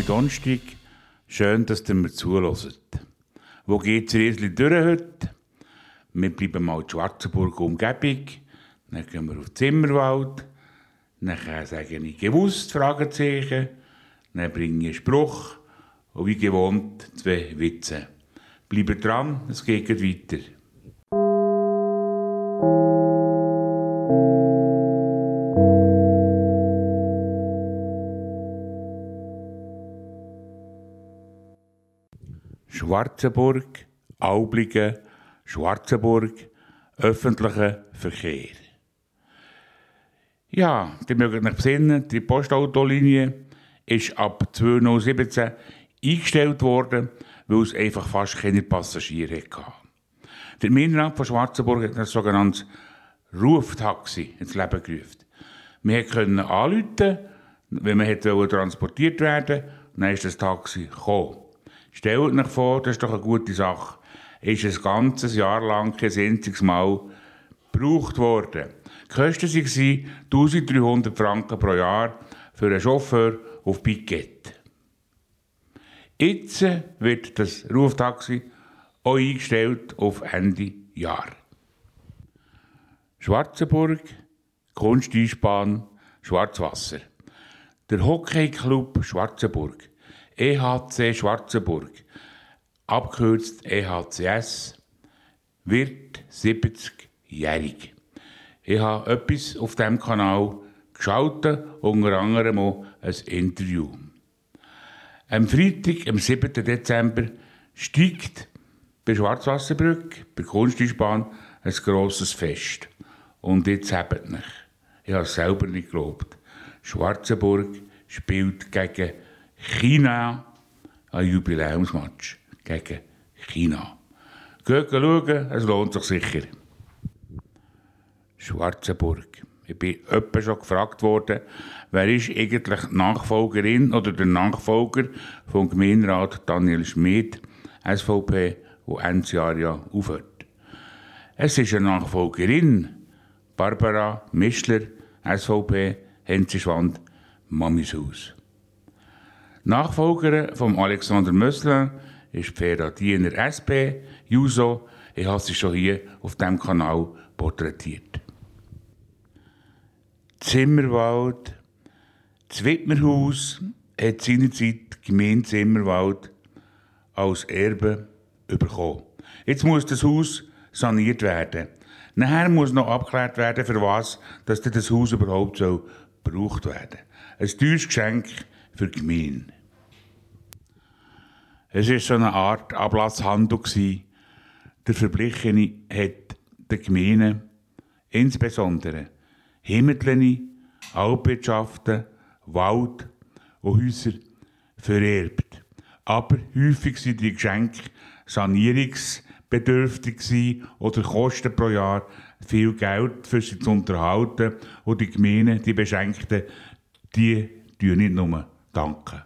am Donnerstag. Schön, dass ihr mir zuhört. Wo geht es Riesli durch heute? Wir bleiben mal in Schwarzenburg Umgebung. Dann gehen wir auf Zimmerwald. Dann sage ich «gewusst?» Fragezeichen. Dann bringe ich einen Spruch. Und wie gewohnt 2 Witze. Bleibt dran, es geht weiter. Schwarzenburg, Aubligen, Schwarzenburg, öffentlicher Verkehr. Ja, ihr mögt euch besinnen, die Postautolinie ist ab 2017 eingestellt worden, weil es einfach fast keine Passagiere hatte. Der Gemeinderat von Schwarzenburg hat ein sogenanntes Ruftaxi ins Leben gerufen. Wir konnten anrufen, wenn man transportiert werden wollte, dann ist das Taxi gekommen. Stellt euch vor, das ist doch eine gute Sache. Ist ein ganzes Jahr lang kein einziges Mal gebraucht worden. Die Kosten waren 1300 Franken pro Jahr für einen Chauffeur auf Piquet. Jetzt wird das Ruftaxi auch eingestellt auf Ende Jahr. Schwarzenburg, Kunsteisbahn, Schwarzwasser. Der Hockeyclub Schwarzenburg, EHC Schwarzenburg, abgekürzt EHCS, wird 70-jährig. Ich habe etwas auf diesem Kanal geschaltet, unter anderem auch ein Interview. Am Freitag, am 7. Dezember, steigt bei Schwarzwasserbrücke, bei der Kunsteisbahn, ein grosses Fest. Und jetzt habt ihr. Ich habe es selber nicht geglaubt. Schwarzenburg spielt gegen China ein Jubiläumsmatch. Gegen China. Geht schauen, es lohnt sich sicher. Schwarzenburg. Ich bin öppe schon gefragt worden, wer ist eigentlich die Nachfolgerin oder der Nachfolger vom Gemeinderat Daniel Schmid, SVP, wo Ende Jahr ja aufhört. Es ist eine Nachfolgerin, Barbara Mischler, SVP, Henzischwand, Mamis Haus. Nachfolgerin von Alexander Mössler ist Vera Diener, SP, Juso. Ich habe sie schon hier auf diesem Kanal porträtiert. Zimmerwald. Das Widmerhaus hat seinerzeit die Gemeinde Zimmerwald als Erbe bekommen. Jetzt muss das Haus saniert werden. Nachher muss noch abgeklärt werden, für was dass das Haus überhaupt gebraucht werden soll. Ein teures Geschenk für die Gemeinde. Es war so eine Art Ablasshandel. Der Verblichene hat der Gemeinde, insbesondere Himmeltline, Alpwirtschaften, Wald und Häuser vererbt. Aber häufig sind die Geschenke sanierungsbedürftig oder kosten pro Jahr viel Geld, für sie zu unterhalten. Und die Gemeinden, die Beschenkten, die tun nicht nur danken.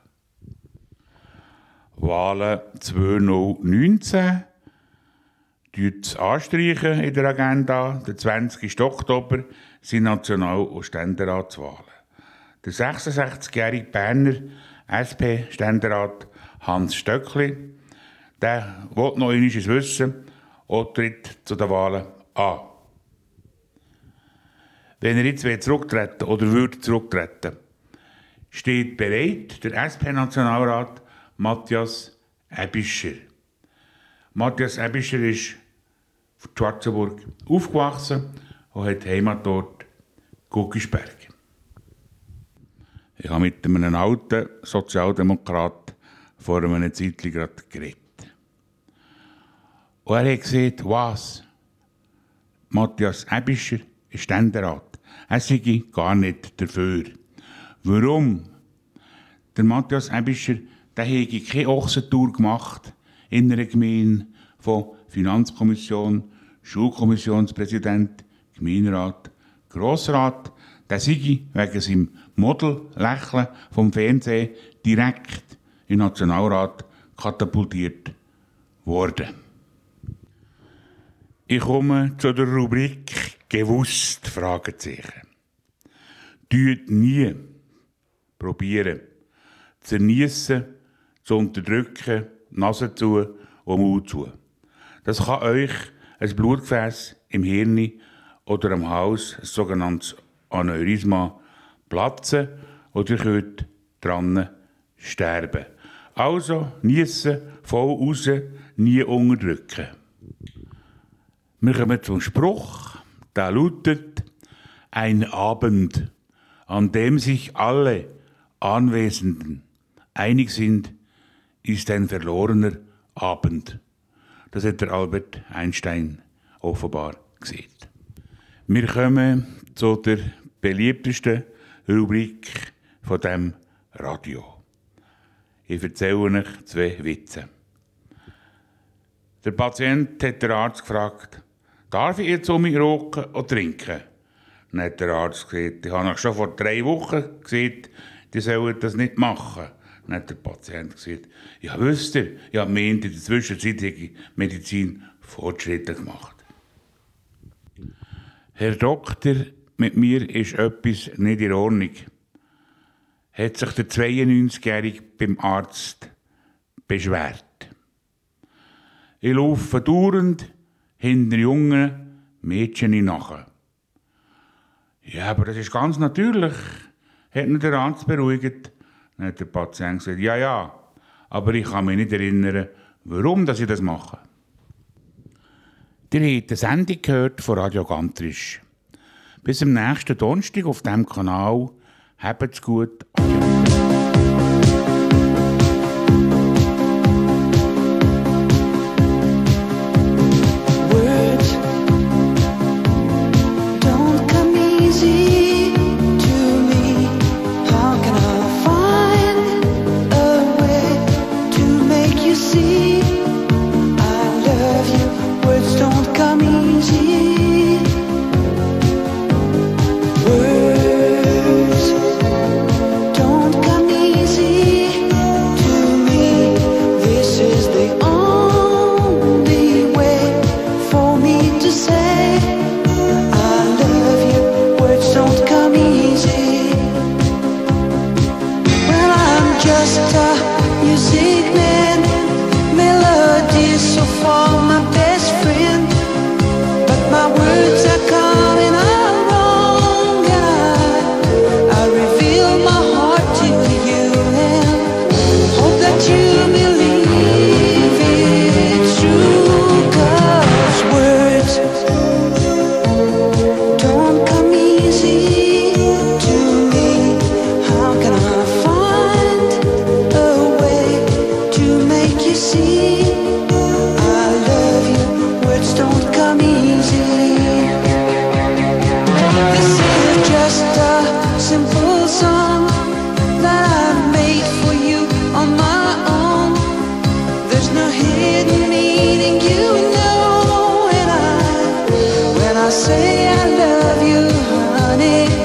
Wahlen 2019. Anstreichen in der Agenda. Der 20. Oktober sind National- und Ständeratswahlen. Der 66-jährige Berner SP-Ständerat Hans Stöckli, der will noch einmal wissen und tritt zu den Wahlen an. Wenn er jetzt zurücktreten oder würde zurücktreten, steht bereit der SP-Nationalrat Matthias Aebischer. Matthias Aebischer ist in Schwarzenburg aufgewachsen und hat Heimatort Guggisberg. Ich habe mit einem alten Sozialdemokrat vor einer Zeit gerade geredet. Und er hat gesagt, was? Matthias Aebischer ist Ständerat. Er sei gar nicht dafür. Warum? Der Matthias Aebischer, der hätte keine Ochsentour gemacht in einer Gemeinde von Finanzkommission, Schulkommissionspräsident, Gemeinderat, Grossrat. Der sei wegen seinem Modellächeln vom Fernsehen direkt in den Nationalrat katapultiert worden. Ich komme zu der Rubrik «Gewusst?» Fragezeichen. Tut nie probieren, zu niesen, zu unterdrücken, Nase zu und Mund zu. Das kann euch ein Blutgefäß im Hirn oder am Hals, ein sogenanntes Aneurysma, platzen oder ihr könnt dran sterben. Also niesen, voll raus, nie unterdrücken. Wir kommen zum Spruch, der lautet: Ein Abend, an dem sich alle Anwesenden einig sind, ist ein verlorener Abend. Das hat der Albert Einstein offenbar gesehen. Wir kommen zu der beliebtesten Rubrik von dem Radio. Ich erzähle euch 2 Witze. Der Patient hat den Arzt gefragt: Darf ich jetzt um mich rauchen oder trinken? Dann hat der Arzt gesagt: Ich habe euch schon vor 3 Wochen gesagt, die sollen das nicht machen. Dann hat der Patient gesagt: Ja, wisst ihr, ich habe gemeint, in der Zwischenzeit habe ich Medizin Fortschritte gemacht. Herr Doktor, mit mir ist etwas nicht in Ordnung. Hat sich der 92-Jährige beim Arzt beschwert. Ich laufe dauernd hinter jungen Mädchen nachher. Ja, aber das ist ganz natürlich, hat ihn der Arzt beruhigt. Dann hat der Patient gesagt: Ja, aber ich kann mich nicht erinnern, warum dass ich das mache. Ihr habt eine Sendung gehört von Radio Gantrisch. Bis am nächsten Donnerstag auf diesem Kanal. Habt's gut. Say I love you, honey.